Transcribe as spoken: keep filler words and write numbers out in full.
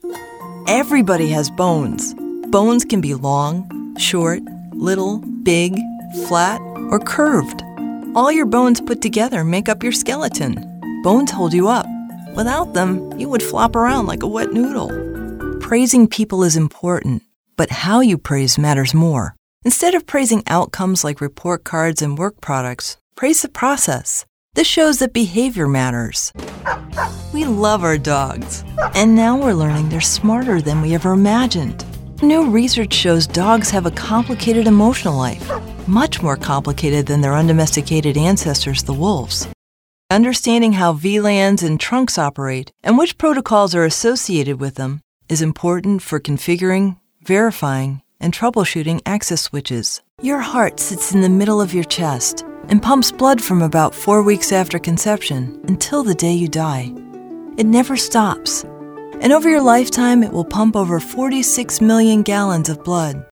Everybody has bones. Bones can be long, short, little, big, flat, or curved. All your bones put together make up your skeleton. Bones hold you up. Without them, you would flop around like a wet noodle. Praising people is important, but how you praise matters more. Instead of praising outcomes like report cards and work products, praise the process. This shows that behavior matters. We love our dogs, and now we're learning they're smarter than we ever imagined. New research shows dogs have a complicated emotional life, much more complicated than their undomesticated ancestors, the wolves. Understanding how V LANs and trunks operate and which protocols are associated with them is important for configuring, verifying, and troubleshooting access switches. Your heart sits in the middle of your chest and pumps blood from about four weeks after conception until the day you die. It never stops. And over your lifetime, it will pump over forty-six million gallons of blood.